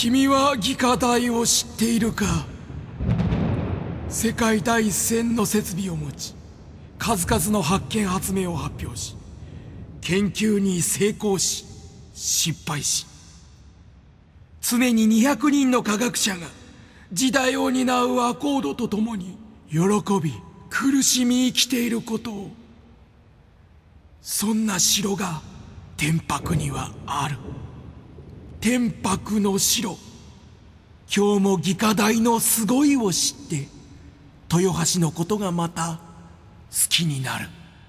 君は技科大を知っているか。世界第一線の設備を持ち、数々の発見発明を発表し、研究に成功し失敗し、常に200人の科学者が時代を担うアコードとともに喜び苦しみ生きていることを。そんな城が天白にはある。天白の城。今日も技科大のすごいを知って豊橋のことがまた好きになる。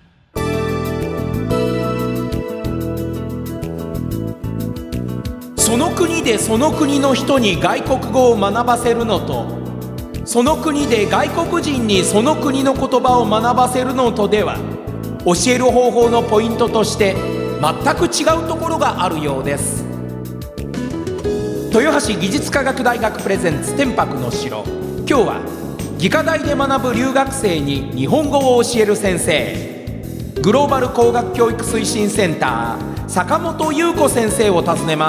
その国でその国の人に外国語を学ばせるのと、その国で外国人にその国の言葉を学ばせるのとでは、教える方法のポイントとして全く違うところがあるようです。豊橋技術科学大学プレゼンツ天白の城。今日は技科大で学ぶ留学生に日本語を教える先生、グローバル工学教育推進センター坂本優子先生を訪ねます。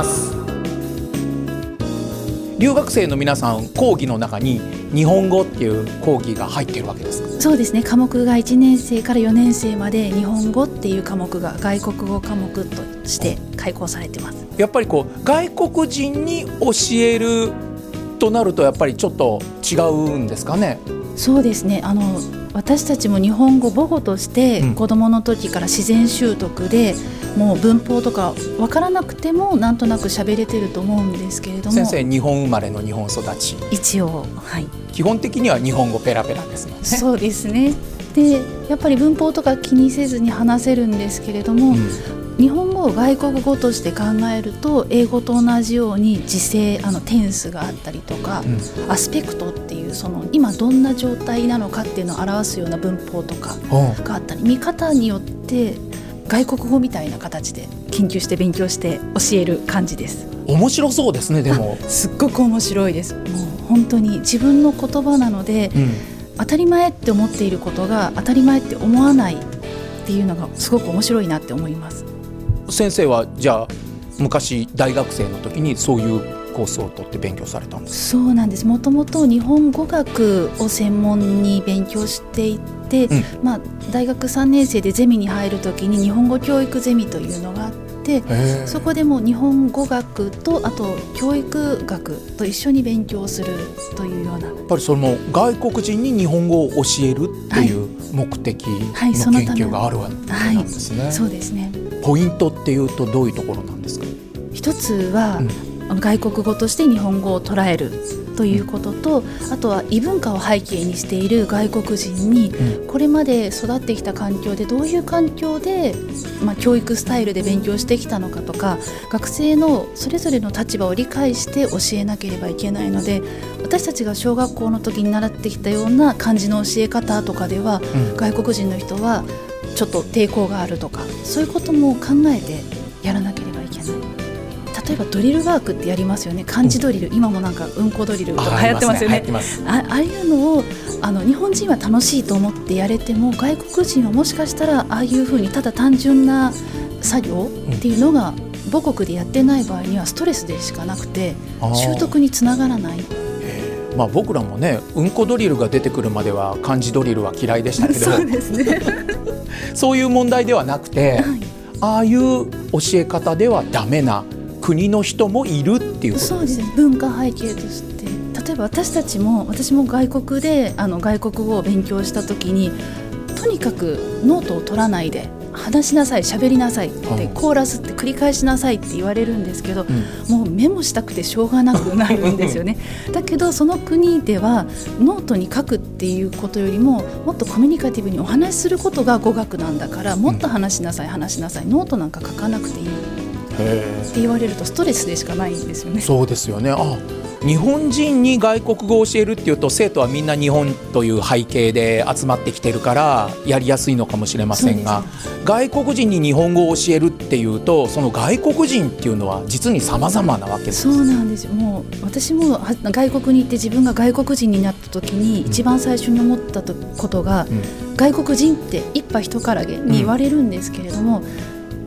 留学生の皆さん、講義の中に日本語っていう講義が入っているわけですか？ そうですね。科目が1年生から4年生まで日本語っていう科目が外国語科目として開講されてます。 やっぱり外国人に教えるとなるとやっぱりちょっと違うんですかね？ そうですね。私たちも日本語母語として子どもの時から自然習得で、もう文法とか分からなくてもなんとなく喋れてると思うんですけれども。 先生、日本生まれの日本育ち。 一応、はい、 基本的には日本語ペラペラですもんね。 そうですね。でやっぱり文法とか気にせずに話せるんですけれども、日本語を外国語として考えると英語と同じように時制、テンスがあったりとか、アスペクトっていうその今どんな状態なのかっていうのを表すような文法とかがあったり、見方によって外国語みたいな形で研究して勉強して教える感じです。 面白そうですね。でもすっごく面白いです。もう本当に自分の言葉なので、当たり前って思っていることが当たり前って思わないっていうのがすごく面白いなって思います。 先生はじゃあ昔大学生の時にそういうコースを取って勉強されたんですか？ そうなんです。もともと日本語学を専門に勉強していて、大学3年生でゼミに入る時に日本語教育ゼミというのがあって、そこでも日本語学とあと教育学と一緒に勉強するというような。やっぱりその外国人に日本語を教えるっていう目的の研究があるわけなんですね。 そうですね。 ポイントっていうとどういうところなんですか？ 一つは、外国語として日本語を捉えるということと、あとは異文化を背景にしている外国人に、これまで育ってきた環境でどういう環境で、教育スタイルで勉強してきたのかとか、学生のそれぞれの立場を理解して教えなければいけないので、私たちが小学校の時に習ってきたような漢字の教え方とかでは、外国人の人はちょっと抵抗があるとか、そういうことも考えてやらなければいけない。例えばドリルワークってやりますよね。漢字ドリル、今もなんかうんこドリルとか流行ってますよね。ああいうのを日本人は楽しいと思ってやれても、外国人はもしかしたらああいうふうにただ単純な作業っていうのが母国でやってない場合にはストレスでしかなくて習得につながらない。 僕らもね、うんこドリルが出てくるまでは漢字ドリルは嫌いでしたけどそうですねそういう問題ではなくて、ああいう教え方ではダメな国の人もいるっていうことです。 そうですね。文化背景として、例えば私も外国で外国語を勉強した時に、とにかくノートを取らないで話しなさい、喋りなさいって、コーラスって繰り返しなさいって言われるんですけど、もうメモしたくてしょうがなくなるんですよねだけどその国ではノートに書くっていうことよりも、もっとコミュニカティブにお話しすることが語学なんだから、もっと話しなさい、ノートなんか書かなくていいって言われるとストレスでしかないんですよね。 そうですよね。日本人に外国語を教えるっていうと、生徒はみんな日本という背景で集まってきてるからやりやすいのかもしれませんが、外国人に日本語を教えるっていうと、その外国人っていうのは実に様々なわけです。 そうなんですよ。もう私も外国に行って自分が外国人になった時に一番最初に思ったことが、外国人って一派一からげに言われるんですけれども、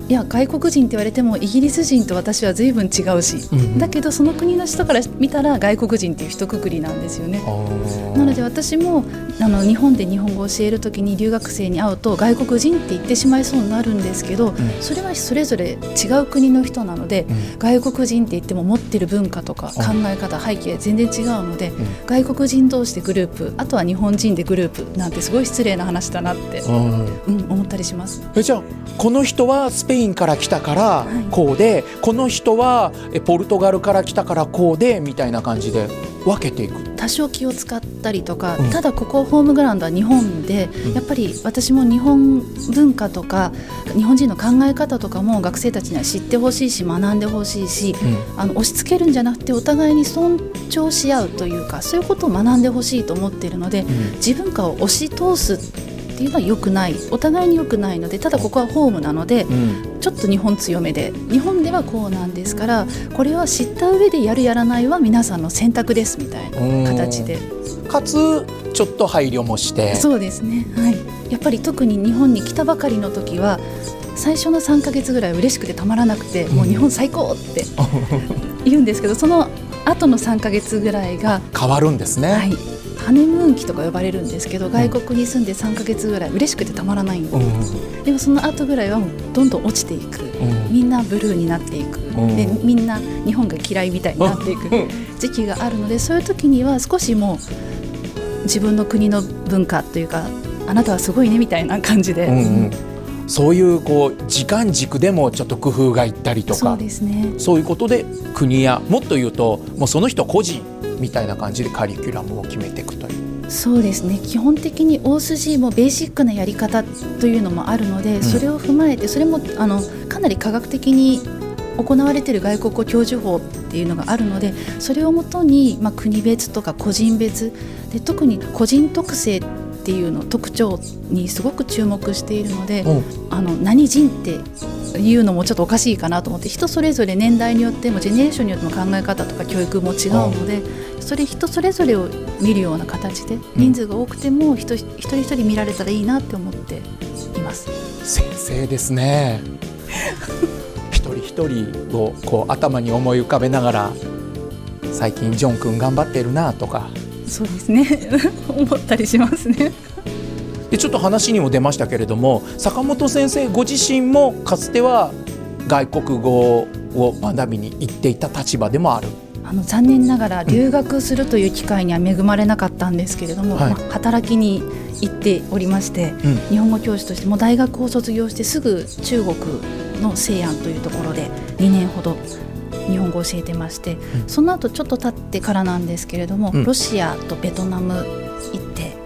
いや外国人って言われてもイギリス人と私は随分違うし、だけどその国の人から見たら外国人っていう一括りなんですよね。なので私も日本で日本語を教えるときに留学生に会うと外国人って言ってしまいそうになるんですけど、それはそれぞれ違う国の人なので、外国人って言っても持ってる文化とか考え方、背景全然違うので、外国人同士でグループ、あとは日本人でグループなんてすごい失礼な話だなって、思ったりします。 じゃあこの人はスペインから来たからこうで、この人はポルトガルから来たからこうでみたいな感じで分けていく。 多少気を使ったりとか、ただここホームグラウンドは日本で、やっぱり私も日本文化とか日本人の考え方とかも学生たちには知ってほしいし学んでほしいし、押し付けるんじゃなくてお互いに尊重し合うというか、そういうことを学んでほしいと思っているので、自分から押し通すっていうのは良くない、お互いに良くないので、ただここはホームなので、ちょっと日本強めで、日本ではこうなんですから、これは知った上でやるやらないは皆さんの選択ですみたいな形で、 かつちょっと配慮もして。 そうですね、はい、やっぱり特に日本に来たばかりの時は最初の3ヶ月ぐらい嬉しくてたまらなくて、もう日本最高って言うんですけど、その後の3ヶ月ぐらいが変わるんですね。 はい、ハネムーン期とか呼ばれるんですけど、外国に住んで3ヶ月ぐらい嬉しくてたまらないんで、でもその後ぐらいはもうどんどん落ちていく、みんなブルーになっていく、でみんな日本が嫌いみたいになっていく時期があるので、そういう時には少しもう自分の国の文化というか、あなたはすごいねみたいな感じで、 そういう時間軸でもちょっと工夫がいったりとか、 そうですね、 そういうことで国や、もっと言うともうその人個人みたいな感じでカリキュラムを決めていくという。 そうですね、基本的に大筋もベーシックなやり方というのもあるので、それを踏まえて、それもかなり科学的に行われている外国語教授法っていうのがあるので、それをもとに、国別とか個人別で、特に個人特性っていうの特徴にすごく注目しているので、何人っていうのもちょっとおかしいかなと思って、人それぞれ年代によってもジェネレーションによっても考え方とか教育も違うので、それ人それぞれを見るような形で、人数が多くても一人一人見られたらいいなって思っています。 先生ですね一人一人を頭に思い浮かべながら、最近ジョン君頑張ってるなとか。 そうですね思ったりしますね。 でちょっと話にも出ましたけれども、坂本先生ご自身もかつては外国語を学びに行っていた立場でもある。 残念ながら留学するという機会には恵まれなかったんですけれども、働きに行っておりまして、日本語教師としても大学を卒業してすぐ中国の西安というところで2年ほど日本語を教えてまして、その後ちょっと経ってからなんですけれども、ロシアとベトナム行って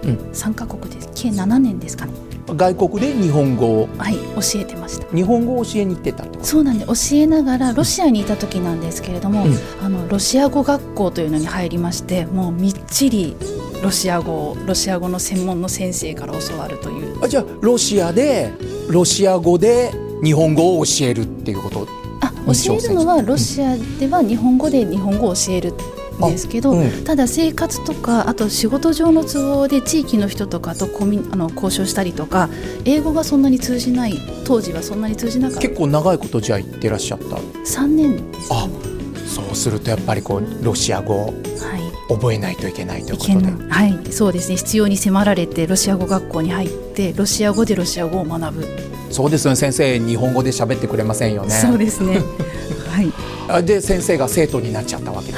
、3カ国で計7年ですかね、 外国で日本語を、 教えてました。 日本語を教えに行ってたってこと？ そうなんで、教えながらロシアにいた時なんですけれども、ロシア語学校というのに入りまして、もうみっちりロシア語の専門の先生から教わるという。 じゃあロシア語で日本語を教えるっていうこと？ 教えるのはロシアでは日本語で日本語を教えるんですけど、ただ生活とか、あと仕事上の都合で地域の人とかと交渉したりとか、英語がそんなに通じない、当時はそんなに通じなかった。 結構長いことじゃあ行ってらっしゃった？ 3年ですね。 そうするとやっぱりロシア語を覚えないといけないということで、 そうですね、必要に迫られてロシア語学校に入って、ロシア語でロシア語を学ぶ。 そうですね、先生日本語で喋ってくれませんよね。 そうですねで先生が生徒になっちゃったわけです。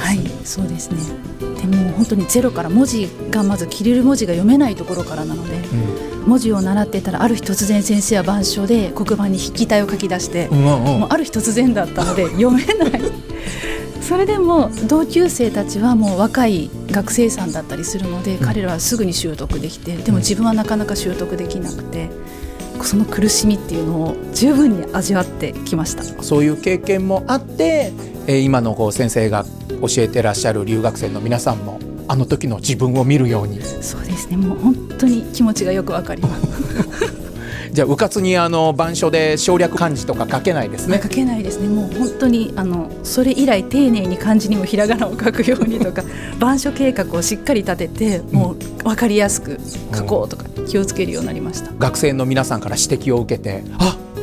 そうですね。でも本当にゼロから、文字がまずキリル文字が読めないところからなので、文字を習っていたら、ある日突然先生は板書で黒板に筆記体を書き出して、もうある日突然だったので読めないそれでも同級生たちはもう若い学生さんだったりするので、彼らはすぐに習得できて、でも自分はなかなか習得できなくて、その苦しみっていうのを十分に味わってきました。 そういう経験もあって、今の先生が教えてらっしゃる留学生の皆さんもあの時の自分を見るように。 そうですね、もう本当に気持ちがよくわかりますじゃあ迂闊に板書で省略漢字とか書けないですね。 書けないですね。もう本当にそれ以来丁寧に漢字にもひらがなを書くようにとか板書計画をしっかり立てて、もう分かりやすく書こうとか気をつけるようになりました。 学生の皆さんから指摘を受けて、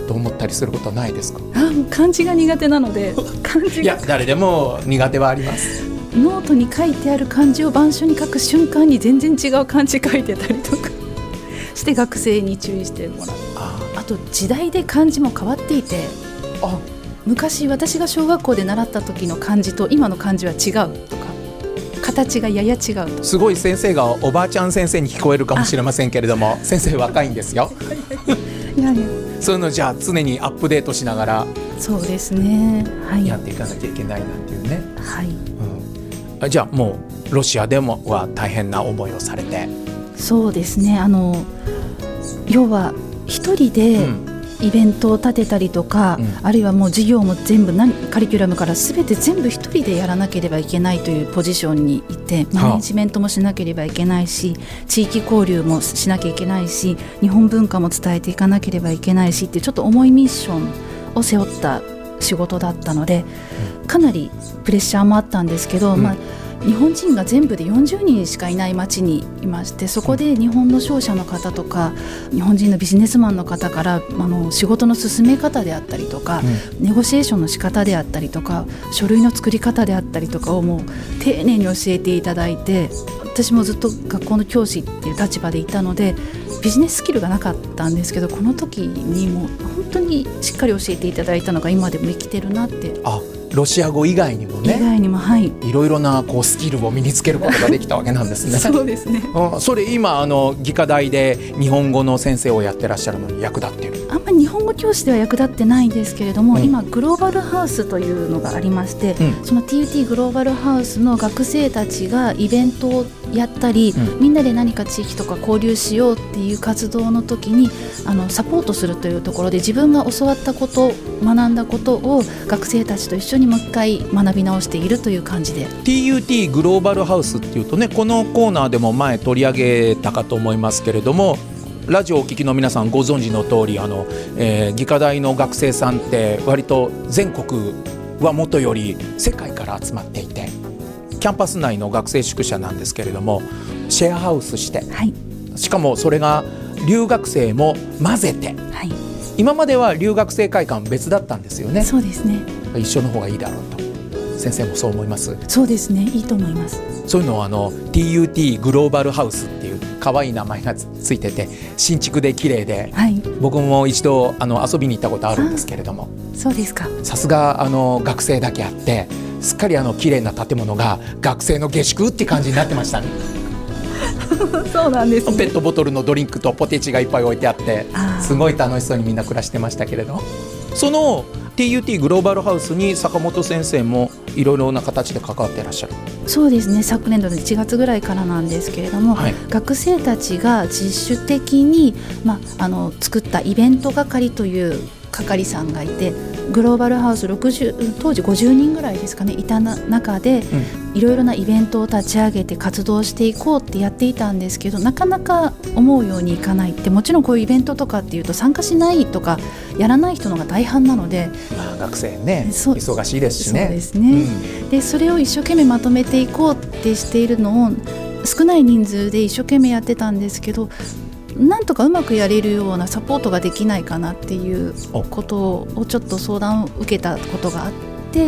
と思ったりすることはないですか？ もう漢字が苦手なので漢字がいや誰でも苦手はあります。 ノートに書いてある漢字を板書に書く瞬間に全然違う漢字書いてたりとかして学生に注意してもらう。あと時代で漢字も変わっていて、昔私が小学校で習った時の漢字と今の漢字は違うとか、形がやや違うと。 すごい先生がおばあちゃん先生に聞こえるかもしれませんけれども、先生若いんですよ。 いやそういうのじゃあ常にアップデートしながらそうですね、はい、 やっていかなきゃいけないなんていうね、 はい、 じゃあもうロシアでもは大変な思いをされて。 そうですね、要は一人でイベントを立てたりとか、あるいはもう授業も全部カリキュラムから全て全部一人でやらなければいけないというポジションにいて、マネジメントもしなければいけないし、地域交流もしなきゃいけないし、日本文化も伝えていかなければいけないしっていうちょっと重いミッションを背負った仕事だったので、かなりプレッシャーもあったんですけど、日本人が全部で40人しかいない町にいまして、そこで日本の商社の方とか日本人のビジネスマンの方から仕事の進め方であったりとか、ネゴシエーションの仕方であったりとか、書類の作り方であったりとかをもう丁寧に教えていただいて、私もずっと学校の教師っていう立場でいたのでビジネススキルがなかったんですけど、この時にもう本当にしっかり教えていただいたのが今でも生きてるなって。 ロシア語以外にもね、いろいろなスキルを身につけることができたわけなんですね。 そうですね、 それ今技科大で日本語の先生をやってらっしゃるのに役立っている？ あんまり日本語教師では役立ってないんですけれども、今グローバルハウスというのがありまして、その TUT グローバルハウスの学生たちがイベントをやったり、みんなで何か地域とか交流しようっていう活動の時にサポートするというところで、自分が教わったこと、学んだことを学生たちと一緒にもう一回学び直しているという感じで。 TUT グローバルハウスっていうとね、このコーナーでも前取り上げたかと思いますけれども、ラジオをお聞きの皆さんご存知の通り技科大の学生さんって割と全国はもとより世界から集まっていて、キャンパス内の学生宿舎なんですけれども、シェアハウスして、しかもそれが留学生も混ぜて、今までは留学生会館別だったんですよね。 そうですね、 一緒の方がいいだろうと。先生もそう思います？ そうですね、いいと思います。 そういうのをTUT グローバルハウスっていう可愛い名前がついてて、新築で綺麗で、僕も一度遊びに行ったことあるんですけれども。 そうですか。 さすが学生だけあって、すっかり綺麗な建物が学生の下宿って感じになってましたね。 そうなんですね。 ペットボトルのドリンクとポテチがいっぱい置いてあって、すごい楽しそうにみんな暮らしてましたけれど、その TUT グローバルハウスに坂本先生もいろいろな形で関わっていらっしゃる？ そうですね、昨年度の1月ぐらいからなんですけれども、学生たちが自主的に、作ったイベント係という係さんがいて、グローバルハウス当時50人ぐらいですかね、いた中で、いろいろなイベントを立ち上げて活動していこうってやっていたんですけど、なかなか思うようにいかないって、もちろんこういうイベントとかっていうと参加しないとかやらない人の方が大半なので、 学生ね、忙しいですしね。 そうですね、でそれを一生懸命まとめていこうってしているのを少ない人数で一生懸命やってたんですけど、なんとかうまくやれるようなサポートができないかなっていうことをちょっと相談を受けたことがあって、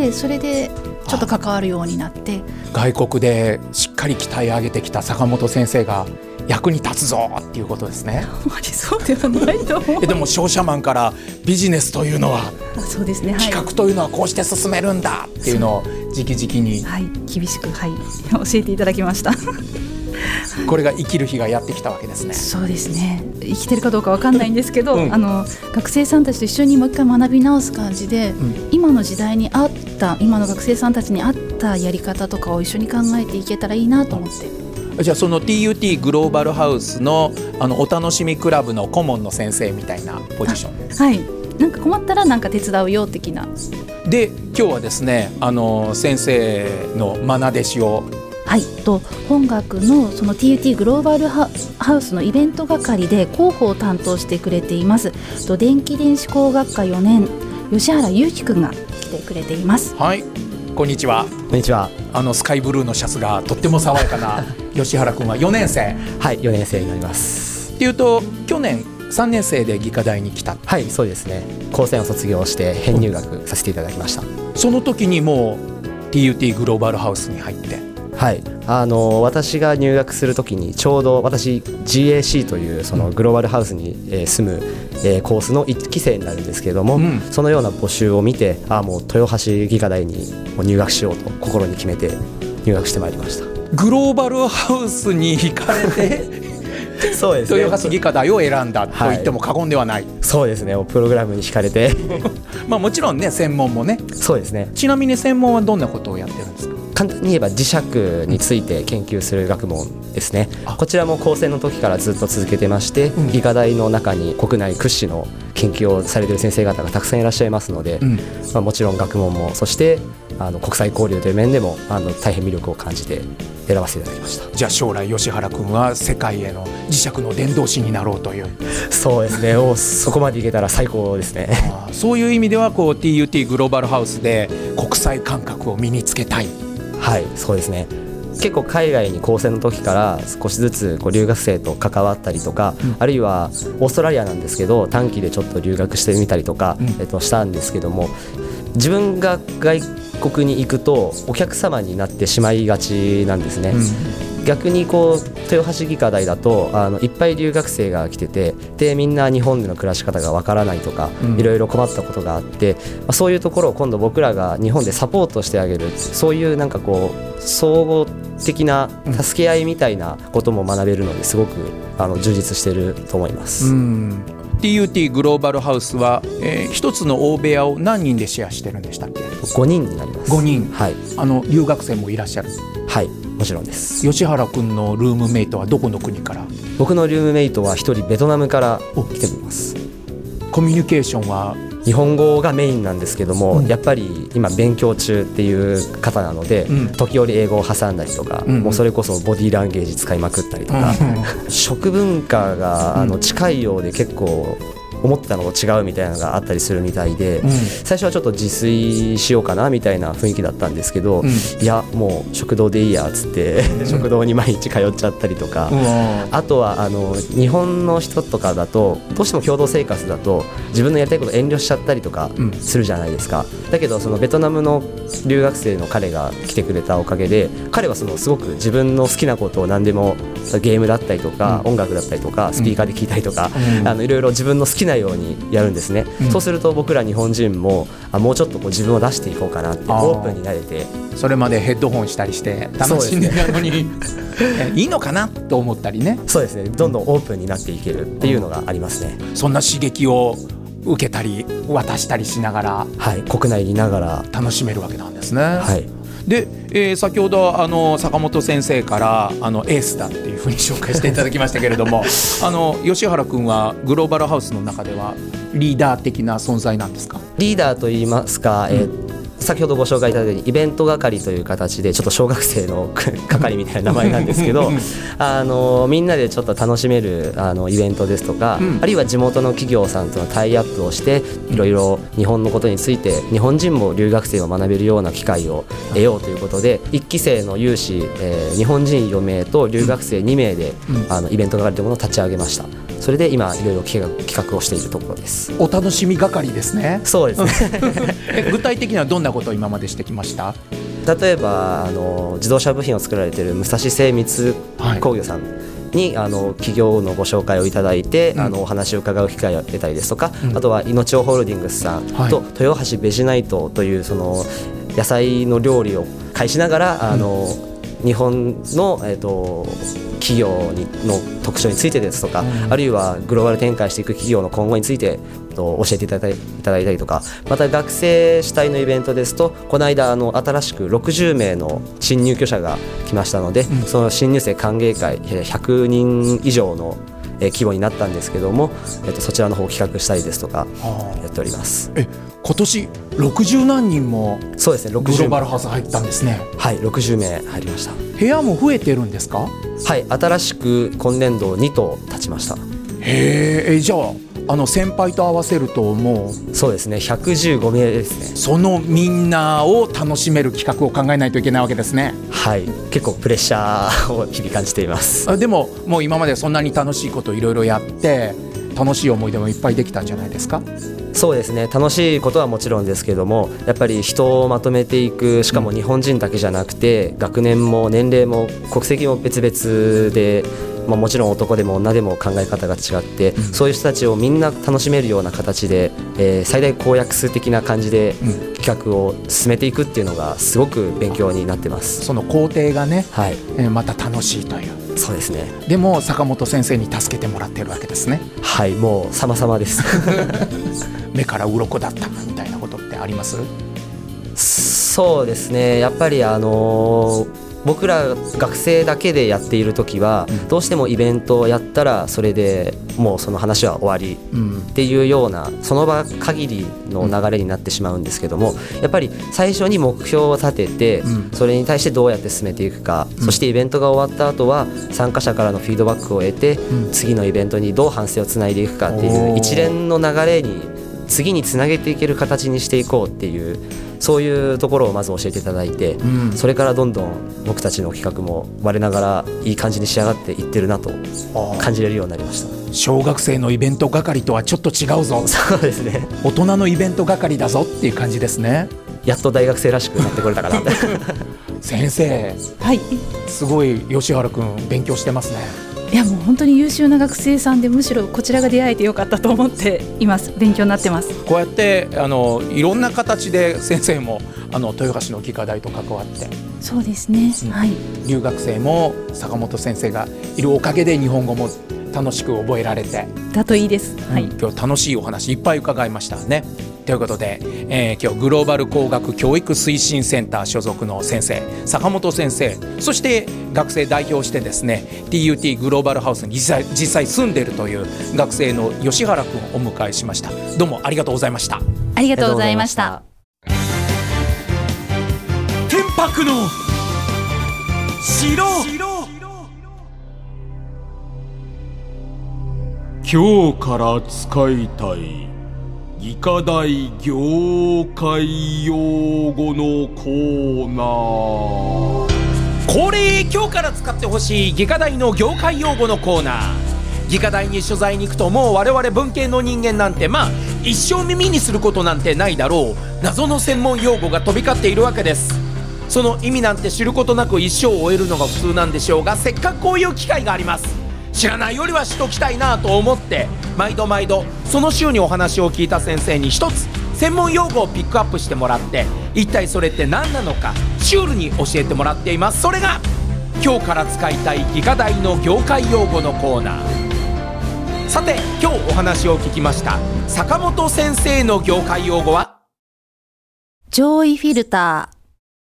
それでちょっと関わるようになって。 外国でしっかり鍛え上げてきた坂本先生が役に立つぞっていうことですね。 あまりそうではないと思う。 でも商社マンからビジネスというのは、 そうですね、 企画というのはこうして進めるんだっていうのを直々に、 厳しく、教えていただきました。 これが生きる日がやってきたわけですね。 そうですね、生きてるかどうか分かんないんですけど、学生さんたちと一緒にもう一回学び直す感じで、今の時代に合った、今の学生さんたちに合ったやり方とかを一緒に考えていけたらいいなと思って。 じゃあその TUT グローバルハウスのお楽しみクラブの顧問の先生みたいなポジション。 なんか困ったらなんか手伝うよ的な。 で今日はですね、先生の愛弟子を本学のその TUT グローバルハウスのイベント係で広報を担当してくれています電気電子工学科4年吉原裕樹くんが来てくれています。 こんにちは。 こんにちは。 スカイブルーのシャツがとっても爽やかな吉原くんは4年生。 4年生になります。 っていうと去年 3年生で技科大に来た。 はい、そうですね。高専を卒業して編入学させていただきました。 その時にもう TUT グローバルハウスに入って。 はい、私が入学する時にちょうど私 GAC というそのグローバルハウスに住むコースの1期生になるんですけれども、そのような募集を見てもう豊橋技科大に入学しようと心に決めて入学してまいりました。 グローバルハウスに行かれてそうですね、 豊橋技科大を選んだと言っても過言ではない、 そうですね、プログラムに惹かれてまあもちろんね、専門もね。 そうですね。 ちなみに専門はどんなことをやってるんですか？ 簡単に言えば磁石について研究する学問ですね。こちらも高専の時からずっと続けてまして、技科大の中に国内屈指の研究をされている先生方がたくさんいらっしゃいますので、もちろん学問も、そして国際交流という面でも大変魅力を感じて選ばせていただきました。 じゃあ将来吉原君は世界への磁石の伝道師になろうという。 そうですね、そこまでいけたら最高ですね。 そういう意味ではこう TUT グローバルハウスで国際感覚を身につけたい。 はい、そうですね。結構海外に高専の時から少しずつ留学生と関わったりとか、あるいはオーストラリアなんですけど短期でちょっと留学してみたりとか、したんですけども、自分が外国に行くとお客様になってしまいがちなんですね。逆にこう豊橋技科大だといっぱい留学生が来てて、でみんな日本での暮らし方がわからないとか、いろいろ困ったことがあって、そういうところを今度僕らが日本でサポートしてあげる、そういうなんかこう総合的な助け合いみたいなことも学べるのですごく充実していると思います。 TUT グローバルハウスは、一つの大部屋を何人でシェアしてるんでしたっけ ？5人になります。 5人、 はい、 留学生もいらっしゃる？ はい、もちろんです。 吉原君のルームメイトはどこの国から？ 僕のルームメイトは一人ベトナムから来ています。 コミュニケーションは日本語がメインなんですけども、やっぱり今勉強中っていう方なので、時折英語を挟んだりとか、もうそれこそボディーランゲージ使いまくったりとか、食文化が近いようで結構思ってたのと違うみたいなのがあったりするみたいで、最初はちょっと自炊しようかなみたいな雰囲気だったんですけど、いやもう食堂でいいやっつって食堂に毎日通っちゃったりとか、あとは日本の人とかだとどうしても共同生活だと自分のやりたいこと遠慮しちゃったりとかするじゃないですか。だけどそのベトナムの留学生の彼が来てくれたおかげで、彼はすごく自分の好きなことを何でもゲームだったりとか、音楽だったりとかスピーカーで聴いたりとか、いろいろ自分の好きなようにやるんですね。そうすると僕ら日本人ももうちょっと自分を出していこうかなってオープンになれて、 それまでヘッドホンしたりして楽しんでたのに、いいのかなと思ったりね。 そうですね、どんどんオープンになっていけるっていうのがありますね。 そんな刺激を受けたり渡したりしながら、 はい、国内にいながら楽しめるわけなんですね。 はい、 で、先ほど坂本先生からエースだっていうふうに紹介していただきましたけれども吉原君はグローバルハウスの中ではリーダー的な存在なんですか？ リーダーといいますか、先ほどご紹介いただいたようにイベント係という形でちょっと小学生の係みたいな名前なんですけどみんなでちょっと楽しめるイベントですとか、あるいは地元の企業さんとのタイアップをしていろいろ日本のことについて日本人も留学生を学べるような機会を得ようということで、1期生の有志、日本人4名と留学生2名でイベント係というものを立ち上げました。それで今いろいろ企画をしているところです。 お楽しみ係ですね。 そうですね具体的にはどんなことを今までしてきました？ 例えば自動車部品を作られている武蔵精密工業さんに、企業のご紹介をいただいて、お話を伺う機会を得たりですとか、あとは命尾ホールディングスさんと豊橋ベジナイトというその野菜の料理を介しながら日本の、企業の特徴についてですとか、あるいはグローバル展開していく企業の今後について教えていただいたりとか、また学生主体のイベントですとこの間新しく60名の新入居者が来ましたので、その新入生歓迎会100人以上の規模になったんですけども、そちらの方を企画したりですとかやっております。 今年60何人もそうですね、 グローバルハウス入ったんですね。 はい、60名入りました。 部屋も増えてるんですか？ はい、新しく今年度2棟建ちました。 じゃあ先輩と合わせるともうそうですね、115名ですね。 そのみんなを楽しめる企画を考えないといけないわけですね。 はい、結構プレッシャーを日々感じています。 でももう今までそんなに楽しいこといろいろやって楽しい思い出もいっぱいできたんじゃないですか？ そうですね、楽しいことはもちろんですけども、やっぱり人をまとめていく、しかも日本人だけじゃなくて、学年も年齢も国籍も別々で、もちろん男でも女でも考え方が違って、そういう人たちをみんな楽しめるような形で、最大公約数的な感じで企画を進めていくっていうのがすごく勉強になってます。 その工程がね、 はい、 また楽しいという。 そうですね。 でも坂本先生に助けてもらってるわけですね。 はい、もう様々です目から鱗だったみたいなことってあります？ そうですね、やっぱり僕ら学生だけでやっている時は、どうしてもイベントをやったらそれでもうその話は終わりっていうような、その場限りの流れになってしまうんですけども、やっぱり最初に目標を立てて、それに対してどうやって進めていくか、そしてイベントが終わった後は参加者からのフィードバックを得て、次のイベントにどう反省をつないでいくかっていう一連の流れに次につなげていける形にしていこうっていう、そういうところをまず教えていただいて、それからどんどん僕たちの企画も我ながらいい感じに仕上がっていってるなと感じれるようになりました。 小学生のイベント係とはちょっと違うぞ。 そうですね、 大人のイベント係だぞっていう感じですね。 やっと大学生らしくなってこれたかな先生、 はい、 すごい吉原くん勉強してますね。 いやもう本当に優秀な学生さんで、むしろこちらが出会えてよかったと思っています。勉強になってます。 こうやっていろんな形で先生も豊橋の技科大と関わって、 そうですね、はい、 留学生も坂本先生がいるおかげで日本語も楽しく覚えられてだといいです、はい、 今日楽しいお話いっぱい伺いましたね。ということで、今日グローバル工学教育推進センター所属の先生坂本先生、そして学生代表してですね TUT グローバルハウスに実際住んでいるという学生の吉原くんをお迎えしました。どうもありがとうございました。 ありがとうございました。 天白の城。今日から使いたい技科大業界用語のコーナー。 恒例、今日から使ってほしい技科大の業界用語のコーナー。技科大に取材に行くと、もう我々文系の人間なんて一生耳にすることなんてないだろう謎の専門用語が飛び交っているわけです。その意味なんて知ることなく一生を終えるのが普通なんでしょうが、せっかくこういう機会があります。知らないよりは知っときたいなと思って、毎度その週にお話を聞いた先生に一つ専門用語をピックアップしてもらって、一体それって何なのかシュールに教えてもらっています。それが今日から使いたい技科大の業界用語のコーナー。さて今日お話を聞きました坂本先生の業界用語は上位フィルター。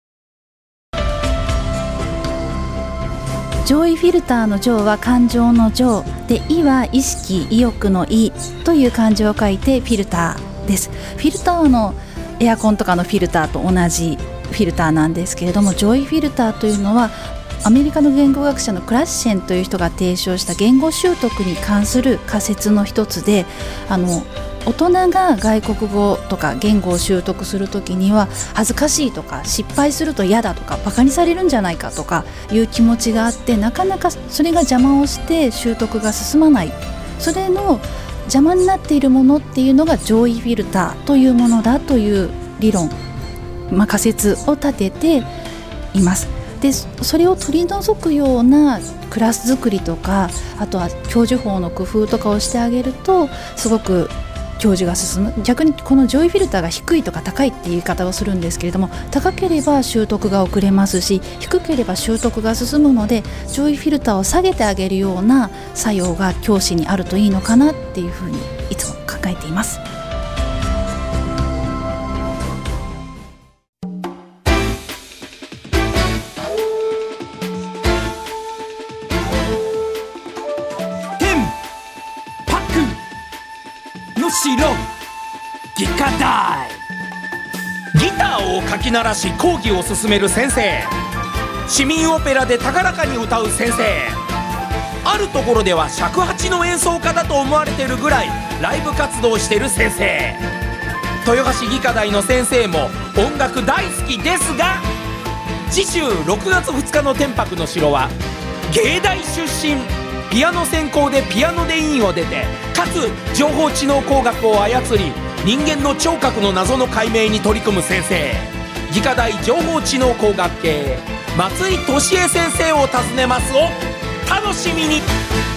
上位フィルターの上は感情の上で、意は意識意欲の意という漢字を書いてフィルターです。フィルターのエアコンとかのフィルターと同じフィルターなんですけれども、上位フィルターというのはアメリカの言語学者のクラッシェンという人が提唱した言語習得に関する仮説の一つで、大人が外国語とか言語を習得するときには恥ずかしいとか失敗すると嫌だとかバカにされるんじゃないかとかいう気持ちがあって、なかなかそれが邪魔をして習得が進まない。それの邪魔になっているものっていうのが上位フィルターというものだという理論、仮説を立てています。でそれを取り除くようなクラス作りとか、あとは教授法の工夫とかをしてあげるとすごく教授が進む。逆にこの上位フィルターが低いとか高いっていう言い方をするんですけれども、高ければ習得が遅れますし、低ければ習得が進むので、上位フィルターを下げてあげるような作用が教師にあるといいのかなっていうふうにいつも考えています。 城技科大。ギターをかき鳴らし講義を進める先生、市民オペラで高らかに歌う先生、あるところでは尺八の演奏家だと思われているぐらいライブ活動している先生。豊橋技科大の先生も音楽大好きですが、次週6月2日の天白の城は芸大出身ピアノ専攻でピアノで院を出て、かつ情報知能工学を操り、人間の聴覚の謎の解明に取り組む先生、技科大情報知能工学系松井俊恵先生を訪ねますを楽しみに。